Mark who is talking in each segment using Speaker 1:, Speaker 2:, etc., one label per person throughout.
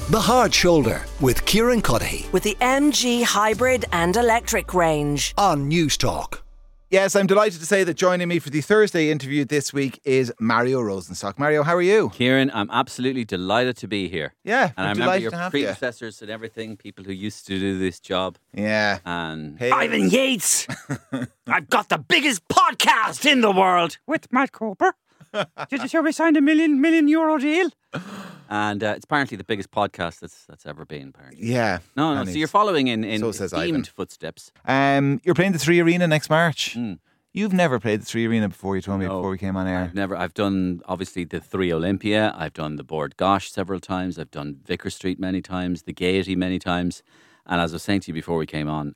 Speaker 1: The Hard Shoulder with Kieran Cuddihy
Speaker 2: with the MG Hybrid and Electric range
Speaker 1: on News Talk.
Speaker 3: Yes, I'm delighted to say that joining me for the Thursday interview this week is Mario Rosenstock. Mario, how are you?
Speaker 4: Kieran, I'm absolutely delighted to be here.
Speaker 3: Yeah,
Speaker 4: and I remember
Speaker 3: delighted
Speaker 4: your
Speaker 3: to have
Speaker 4: predecessors and everything, people who used to do this job.
Speaker 3: Yeah.
Speaker 4: And
Speaker 5: Ivan Yates! I've got the biggest podcast in the world with Matt Cooper. Did you hear we signed a million euro deal?
Speaker 4: And it's apparently the biggest podcast that's ever been, apparently.
Speaker 3: Yeah.
Speaker 4: No, so you're following in
Speaker 3: so says Ivan.
Speaker 4: esteemed footsteps.
Speaker 3: You're playing the Three Arena next March. You've never played the Three Arena before, you told me before we came on air.
Speaker 4: I've done, obviously, the Three Olympia. I've done the Bord Gosh several times. I've done Vicar Street many times, the Gaiety many times. And as I was saying to you before we came on,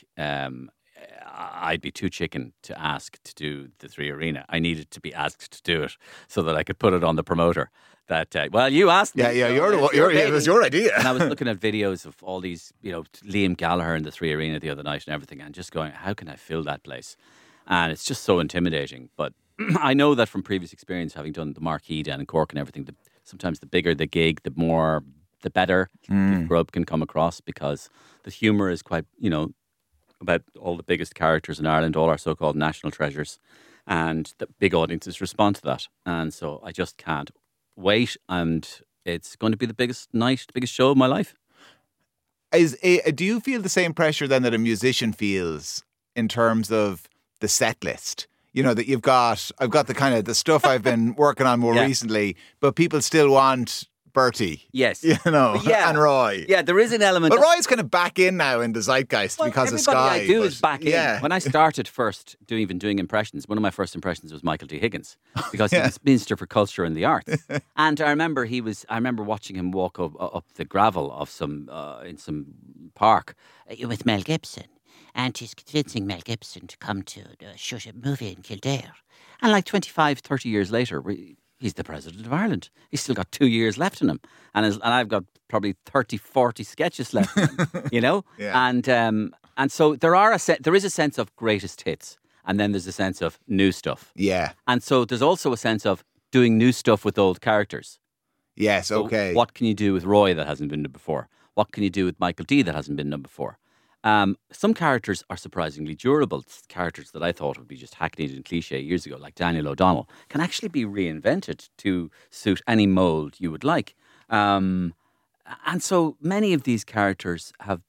Speaker 4: I'd be too chicken to ask to do the Three Arena. I needed to be asked to do it so that I could put it on the promoter. You asked me.
Speaker 3: Yeah, it was your idea.
Speaker 4: And I was looking at videos of all these, Liam Gallagher in the Three Arena the other night and everything, and just going, how can I fill that place? And it's just so intimidating. But I know that from previous experience, having done the Marquee down in Cork and everything, sometimes the bigger the gig, the better the grub can come across, because the humour is quite, about all the biggest characters in Ireland, all our so-called national treasures, and the big audiences respond to that. And so I just can't wait, and it's going to be the biggest show of my life.
Speaker 3: Do you feel the same pressure then that a musician feels in terms of the set list? That I've got the kind of the stuff I've been working on more recently, but people still want Bertie.
Speaker 4: Yes.
Speaker 3: And Roy.
Speaker 4: Yeah, there is an element.
Speaker 3: But Roy's kind of back in now in the zeitgeist because of Sky.
Speaker 4: Everybody I do is back in. When I started first doing impressions, one of my first impressions was Michael T. Higgins, because he was Minister for Culture and the Arts. And I remember watching him walk up the gravel of in some park with Mel Gibson. And he's convincing Mel Gibson to come to shoot a movie in Kildare. And like 25, 30 years later, he's the President of Ireland. He's still got 2 years left in him. And I've got probably 30, 40 sketches left in him, Yeah. And so there is a sense of greatest hits. And then there's a sense of new stuff.
Speaker 3: Yeah.
Speaker 4: And so there's also a sense of doing new stuff with old characters.
Speaker 3: Yes, okay.
Speaker 4: So what can you do with Roy that hasn't been done before? What can you do with Michael D that hasn't been done before? Some characters are surprisingly durable. Characters that I thought would be just hackneyed and cliche years ago, like Daniel O'Donnell, can actually be reinvented to suit any mould you would like. And so many of these characters have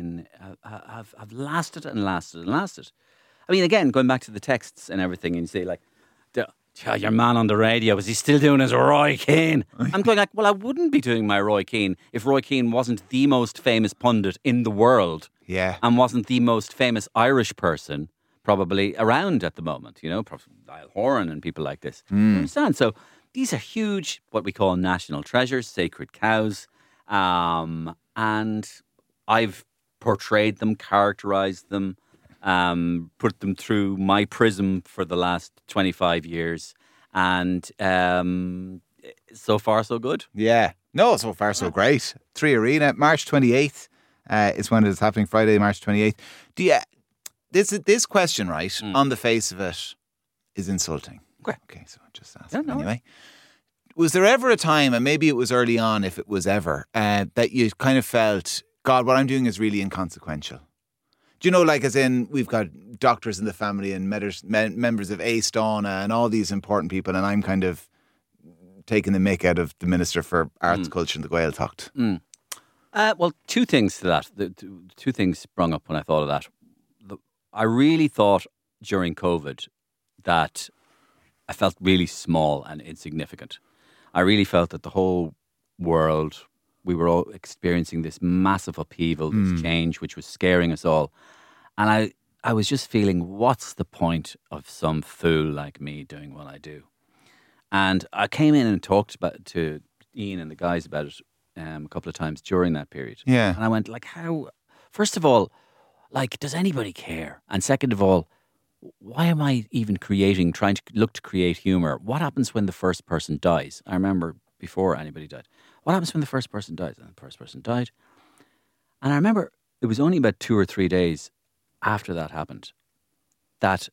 Speaker 4: lasted and lasted and lasted. I mean, again, going back to the texts and everything, and you say your man on the radio, is he still doing his Roy Keane? I'm going like, well, I wouldn't be doing my Roy Keane if Roy Keane wasn't the most famous pundit in the world.
Speaker 3: Yeah.
Speaker 4: And wasn't the most famous Irish person probably around at the moment, Niall Horan and people like this. You understand? So these are huge, what we call national treasures, sacred cows. And I've portrayed them, characterized them, put them through my prism for the last 25 years. And so far, so good.
Speaker 3: Yeah. No, so far, so great. Three Arena, March 28th is when it is happening, Friday, March 28th. This question, right, on the face of it, is insulting. Okay, so I'll just ask anyway. Was there ever a time, and maybe it was early on, if it was ever, that you kind of felt, God, what I'm doing is really inconsequential? Do you know, like as in, we've got doctors in the family and members of Aosdána and all these important people, and I'm kind of taking the mick out of the Minister for Arts, Culture and the Gaeltacht.
Speaker 4: Well, two things to that. Two things sprung up when I thought of that. I really thought during COVID that I felt really small and insignificant. I really felt that the whole world, we were all experiencing this massive upheaval, this change, which was scaring us all. And I was just feeling, what's the point of some fool like me doing what I do? And I came in and talked to Ian and the guys about it a couple of times during that period.
Speaker 3: Yeah.
Speaker 4: And I went, how, first of all, does anybody care? And second of all, why am I even trying to look to create humour? What happens when the first person dies? I remember before anybody died. What happens when the first person dies? And the first person died. And I remember it was only about 2 or 3 days after that happened that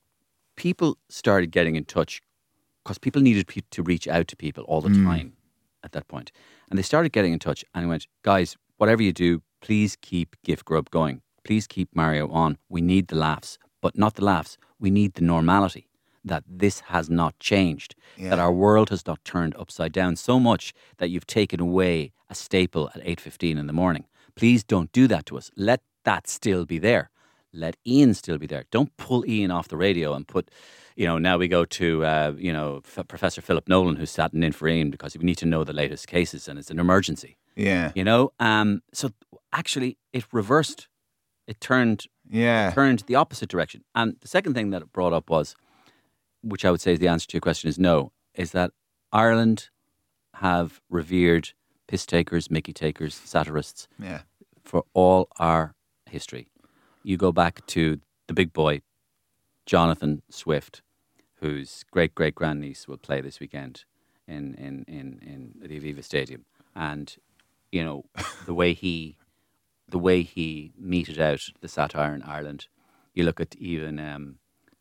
Speaker 4: people started getting in touch, because people needed to reach out to people all the time. at that point. And they started getting in touch and went, guys, whatever you do, please keep Gift Grub going. Please keep Mario on. We need the laughs, but not the laughs. We need the normality that this has not changed, that our world has not turned upside down so much that you've taken away a staple at 8:15 in the morning. Please don't do that to us. Let that still be there. Let Ian still be there. Don't pull Ian off the radio and put, now we go to, Professor Philip Nolan, who's sat in for Ian because we need to know the latest cases and it's an emergency.
Speaker 3: Yeah.
Speaker 4: So actually it reversed. It turned the opposite direction. And the second thing that it brought up was, which I would say is the answer to your question is no, is that Ireland have revered piss takers, mickey takers, satirists for all our history. You go back to the big boy, Jonathan Swift, whose great-great-grandniece will play this weekend in the Aviva Stadium. And, the way he meted out the satire in Ireland, you look at even, and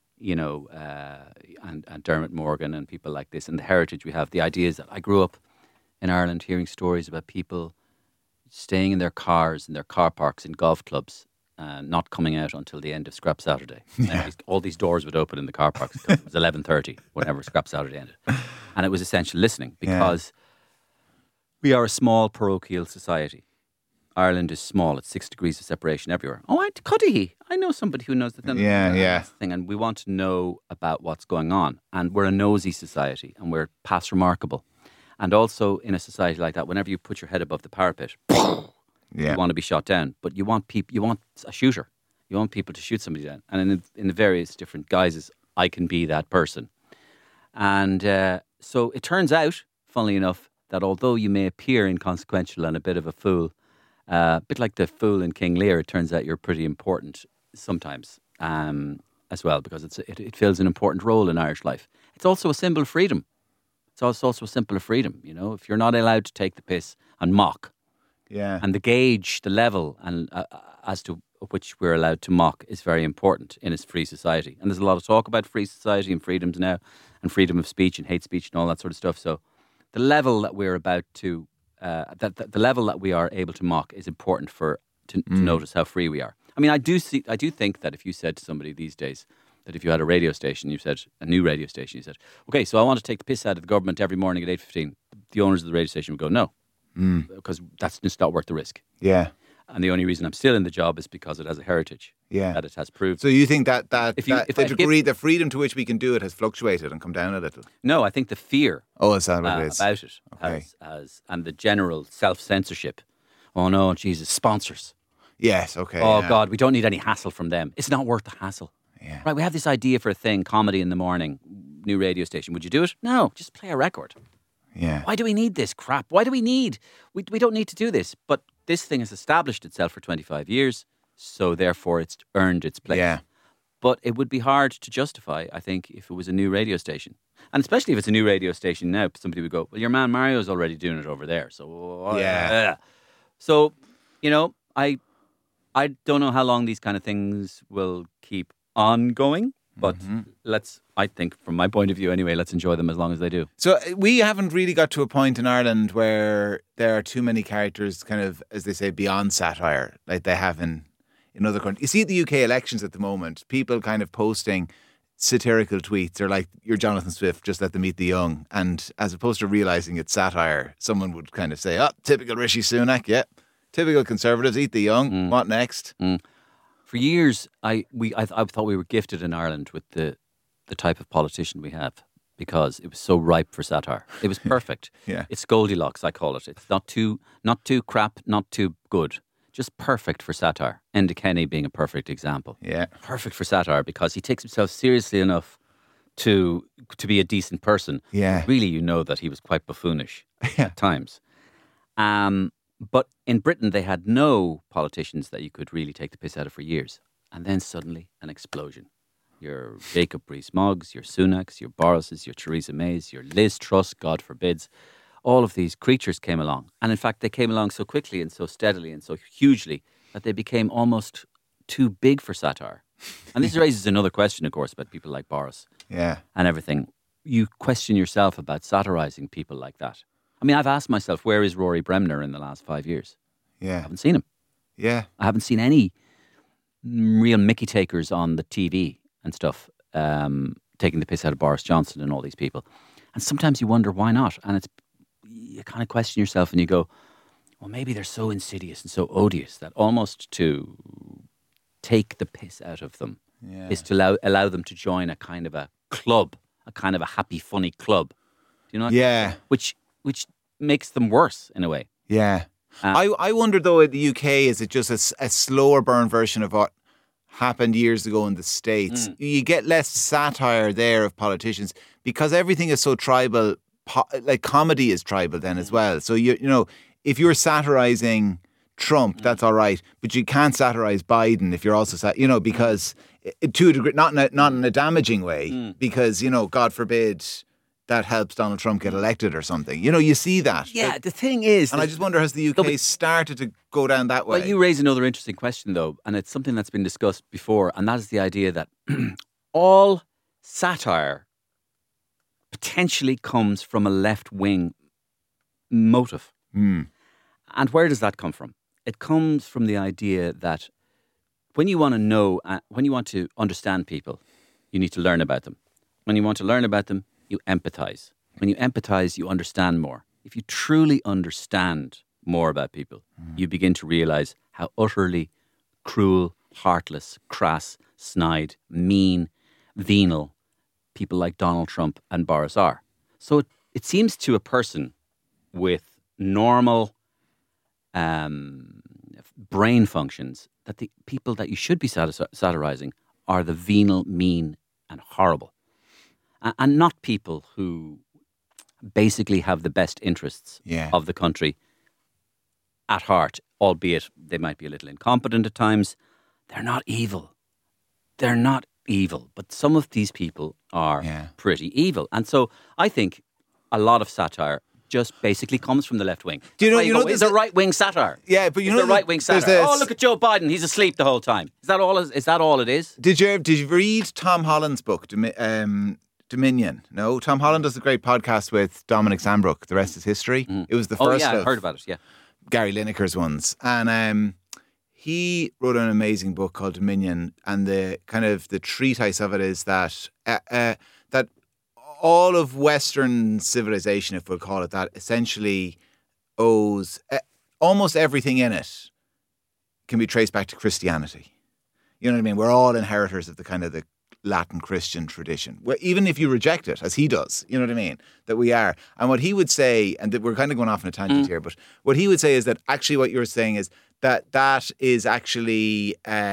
Speaker 4: Dermot Morgan and people like this, and the heritage we have, the ideas that I grew up in Ireland hearing stories about people staying in their cars, in their car parks, in golf clubs, not coming out until the end of Scrap Saturday. All these doors would open in the car parks. It was 11:30 whenever Scrap Saturday ended. And it was essential listening because we are a small parochial society. Ireland is small. It's 6 degrees of separation everywhere. Oh, Cudahy. I know somebody who knows the thing. Thing, and we want to know about what's going on. And we're a nosy society and we're past remarkable. And also in a society like that, whenever you put your head above the parapet, you want to be shot down. But you want a shooter. You want people to shoot somebody down. And in the various different guises, I can be that person. And so it turns out, funnily enough, that although you may appear inconsequential and a bit of a fool, a bit like the fool in King Lear, it turns out you're pretty important sometimes as well, because it fills an important role in Irish life. It's also a symbol of freedom. It's also a symbol of freedom, if you're not allowed to take the piss and mock.
Speaker 3: Yeah.
Speaker 4: And the gauge, the level, and as to which we're allowed to mock is very important in a free society. And there's a lot of talk about free society and freedoms now, and freedom of speech and hate speech and all that sort of stuff. So the level that we're about to, the level that we are able to mock is important to notice how free we are. I mean, I do think that if you said to somebody these days that if you had a radio station, a new radio station, you said, okay, so I want to take the piss out of the government every morning at 8:15, the owners of the radio station would go, no, because that's just not worth the risk.
Speaker 3: Yeah.
Speaker 4: And the only reason I'm still in the job is because it has a heritage.
Speaker 3: Yeah.
Speaker 4: That it has proved.
Speaker 3: So you think that the freedom to which we can do it has fluctuated and come down a little?
Speaker 4: No, I think the fear
Speaker 3: is that what it is?
Speaker 4: About it has, and the general self-censorship. Oh no, Jesus, sponsors.
Speaker 3: Yes, okay.
Speaker 4: Oh God, we don't need any hassle from them. It's not worth the hassle.
Speaker 3: Yeah.
Speaker 4: Right, we have this idea for a thing, comedy in the morning, new radio station. Would you do it? No, just play a record.
Speaker 3: Yeah.
Speaker 4: Why do we need this crap? Why do we don't need to do this. But this thing has established itself for 25 years, so therefore it's earned its place.
Speaker 3: Yeah.
Speaker 4: But it would be hard to justify, I think, if it was a new radio station. And especially if it's a new radio station now, somebody would go, well, your man Mario's already doing it over there. So, So, I don't know how long these kind of things will keep on going. But I think, from my point of view anyway, let's enjoy them as long as they do.
Speaker 3: So we haven't really got to a point in Ireland where there are too many characters kind of, as they say, beyond satire, like they have in other countries. You see at the UK elections at the moment, people kind of posting satirical tweets. They're like, you're Jonathan Swift, just let them eat the young. And as opposed to realising it's satire, someone would kind of say, typical Rishi Sunak, typical Conservatives, eat the young, what next?
Speaker 4: For years, I thought we were gifted in Ireland with the type of politician we have, because it was so ripe for satire. It was perfect.
Speaker 3: Yeah.
Speaker 4: It's Goldilocks, I call it. It's not too crap, not too good. Just perfect for satire. Enda Kenny being a perfect example.
Speaker 3: Yeah.
Speaker 4: Perfect for satire because he takes himself seriously enough to be a decent person.
Speaker 3: Yeah.
Speaker 4: Really, that he was quite buffoonish at times. But in Britain, they had no politicians that you could really take the piss out of for years. And then suddenly, an explosion. Your Jacob Rees-Moggs, your Sunaks, your Borises, your Theresa Mays, your Liz Truss, God forbids. All of these creatures came along. And in fact, they came along so quickly and so steadily and so hugely that they became almost too big for satire. And this raises another question, of course, about people like Boris and everything. You question yourself about satirizing people like that. I mean, I've asked myself, where is Rory Bremner in the last 5 years? I
Speaker 3: Yeah.
Speaker 4: haven't seen him.
Speaker 3: Yeah.
Speaker 4: I haven't seen any real Mickey takers on the TV and stuff, taking the piss out of Boris Johnson and all these people. And sometimes you wonder why not. And you kind of question yourself and you go, well, maybe they're so insidious and so odious that almost to take the piss out of them is to allow them to join a kind of a club, a kind of a happy, funny club. Do you know what I mean?
Speaker 3: Yeah.
Speaker 4: Which makes them worse in a way.
Speaker 3: Yeah. I wonder, though, in the UK, is it just a slower burn version of what happened years ago in the States? You get less satire there of politicians because everything is so tribal. Like comedy is tribal then as well. So, you know, if you're satirizing Trump, that's all right. But you can't satirize Biden if you're also, because to a degree, not in a damaging way, because, God forbid that helps Donald Trump get elected or something. You see that.
Speaker 4: Yeah, the thing is...
Speaker 3: And I just wonder, has the UK started to go down that way?
Speaker 4: Well, you raise another interesting question, though, and it's something that's been discussed before, and that is the idea that all satire potentially comes from a left-wing motive. And where does that come from? It comes from the idea that when you want to know, when you want to understand people, you need to learn about them. When you want to learn about them, you empathize. When you empathize, you understand more. If you truly understand more about people, you begin to realize how utterly cruel, heartless, crass, snide, mean, venal people like Donald Trump and Boris are. So it seems to a person with normal brain functions that the people that you should be satirizing are the venal, mean, and horrible. And not people who basically have the best interests of the country at heart, albeit they might be a little incompetent at times. They're not evil. They're not evil. But some of these people are pretty evil. And so I think a lot of satire just basically comes from the left wing.
Speaker 3: Do you know
Speaker 4: it's a right wing satire?
Speaker 3: Yeah, but
Speaker 4: it's a right wing satire. Oh, look at Joe Biden. He's asleep the whole time. Is that all it is?
Speaker 3: Did you read Tom Holland's book, Dominion? No, Tom Holland does a great podcast with Dominic Sandbrook. The rest is history. It was the first.
Speaker 4: I heard about it. Yeah,
Speaker 3: Gary Lineker's ones, and he wrote an amazing book called Dominion, and the treatise of it is that that all of Western civilization, if we'll call it that, essentially owes almost everything in it can be traced back to Christianity. You know what I mean? We're all inheritors of the Latin Christian tradition. Even if you reject it, as he does, you know what I mean? That we are. And what he would say, and we're kind of going off on a tangent here, but what he would say is that actually what you're saying is that is actually,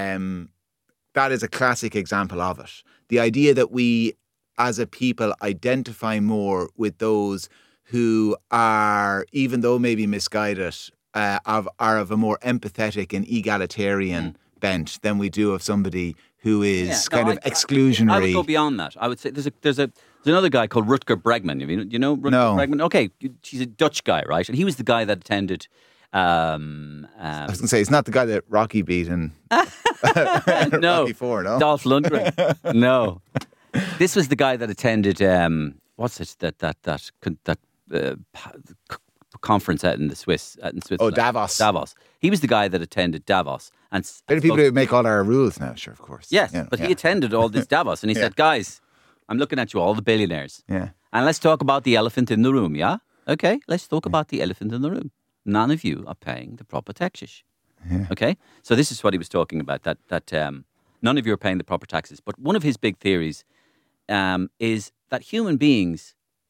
Speaker 3: that is a classic example of it. The idea that we, as a people, identify more with those who are, even though maybe misguided, are of a more empathetic and egalitarian bent than we do of somebody who is exclusionary.
Speaker 4: I would go beyond that. I would say there's another guy called Rutger Bregman. You know Rutger Bregman? Okay, he's a Dutch guy, right? And he was the guy that attended... I
Speaker 3: was going to say, he's not the guy that Rocky beat in
Speaker 4: no,
Speaker 3: Rocky 4, no?
Speaker 4: Dolph Lundgren. No. This was the guy that attended, what's it, that conference out in Switzerland.
Speaker 3: Oh, Davos.
Speaker 4: Davos. He was the guy that attended Davos. And
Speaker 3: they're the people who make all our rules now, sure, of course.
Speaker 4: Yes, but he attended all this Davos and he said, guys, I'm looking at you, all the billionaires.
Speaker 3: Yeah.
Speaker 4: And let's talk about the elephant in the room, yeah? Okay, let's talk about the elephant in the room. None of you are paying the proper taxes. Yeah. Okay? So this is what he was talking about, that none of you are paying the proper taxes. But one of his big theories is that human beings,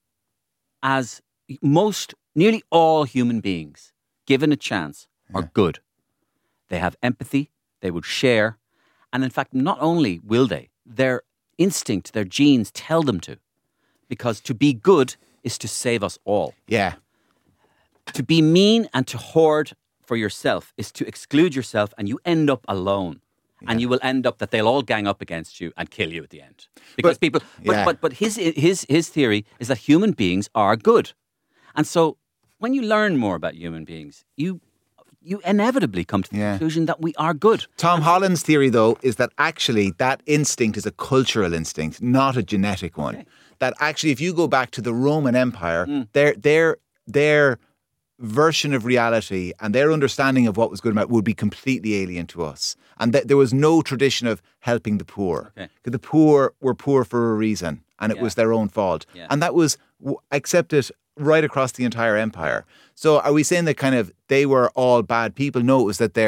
Speaker 4: as nearly all human beings, given a chance, are good. They have empathy, they would share, and in fact, not only will they, their instinct, their genes tell them to, because to be good is to save us all.
Speaker 3: Yeah.
Speaker 4: To be mean and to hoard for yourself is to exclude yourself, and you end up alone. Yeah. And you will end up that they'll all gang up against you and kill you at the end. Because but his theory is that human beings are good. And so when you learn more about human beings, you inevitably come to the conclusion that we are good.
Speaker 3: Tom Holland's theory, though, is that actually that instinct is a cultural instinct, not a genetic one. Okay. That actually, if you go back to the Roman Empire, their their version of reality and their understanding of what was good and bad would be completely alien to us. And that there was no tradition of helping the poor.
Speaker 4: Okay.
Speaker 3: The poor were poor for a reason, and it was their own fault.
Speaker 4: Yeah.
Speaker 3: And that was accepted right across the entire empire. So are we saying that kind of they were all bad people? No, it was that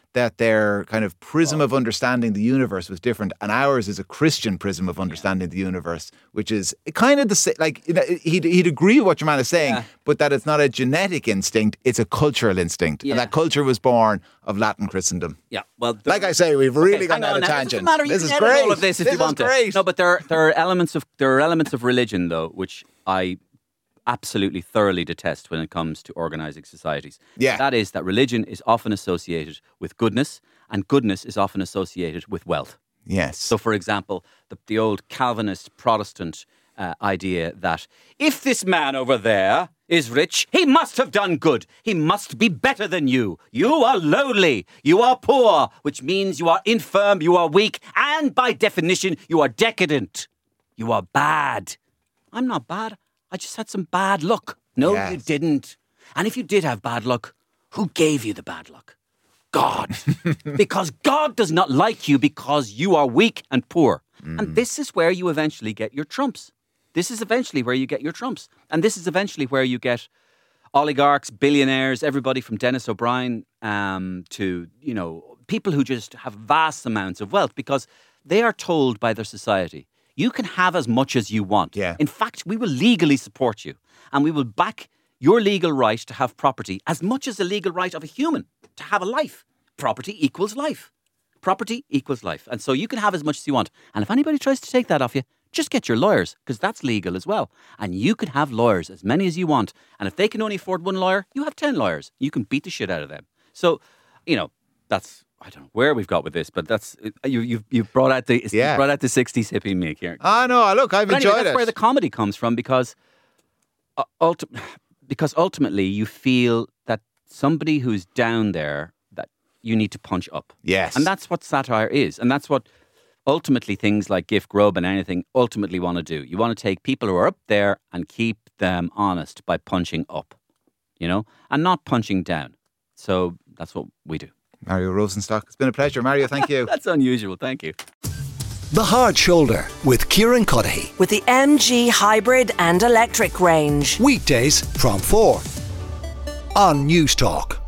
Speaker 3: their kind of prism of understanding the universe was different, and ours is a Christian prism of understanding the universe, which is kind of the same. Like he'd agree with what your man is saying, but that it's not a genetic instinct; it's a cultural instinct, and that culture was born of Latin Christendom.
Speaker 4: Yeah, well,
Speaker 3: like I say, we've really gone on a tangent.
Speaker 4: This
Speaker 3: is
Speaker 4: can
Speaker 3: great.
Speaker 4: All of this if you want to. No, but there are elements of religion though, which I absolutely thoroughly detest when it comes to organising societies.
Speaker 3: Yeah.
Speaker 4: That is that religion is often associated with goodness, and goodness is often associated with wealth.
Speaker 3: Yes.
Speaker 4: So, for example, the old Calvinist Protestant idea that if this man over there is rich, he must have done good. He must be better than you. You are lowly. You are poor, which means you are infirm, you are weak, and by definition, you are decadent. You are bad. I'm not bad. I just had some bad luck. No, you didn't. And if you did have bad luck, who gave you the bad luck? God. Because God does not like you because you are weak and poor. And this is where you eventually get your trumps. This is eventually where you get your trumps. And this is eventually where you get oligarchs, billionaires, everybody from Dennis O'Brien to, people who just have vast amounts of wealth because they are told by their society, you can have as much as you want.
Speaker 3: Yeah.
Speaker 4: In fact, we will legally support you and we will back your legal right to have property as much as the legal right of a human to have a life. Property equals life. Property equals life. And so you can have as much as you want. And if anybody tries to take that off you, just get your lawyers because that's legal as well. And you can have lawyers, as many as you want. And if they can only afford one lawyer, you have 10 lawyers. You can beat the shit out of them. So, that's... I don't know where we've got with this, but that's you've brought out the 60s hippie me here.
Speaker 3: Ah, no, look, I've enjoyed it.
Speaker 4: That's where the comedy comes from because ultimately you feel that somebody who's down there that you need to punch up.
Speaker 3: Yes,
Speaker 4: and that's what satire is, and that's what ultimately things like Gift Grub and anything ultimately want to do. You want to take people who are up there and keep them honest by punching up, and not punching down. So that's what we do.
Speaker 3: Mario Rosenstock, it's been a pleasure. Mario, thank you.
Speaker 4: That's unusual. Thank you.
Speaker 1: The Hard Shoulder with Kieran Cuddihy.
Speaker 2: With the MG hybrid and electric range.
Speaker 1: Weekdays from 4 on News Talk.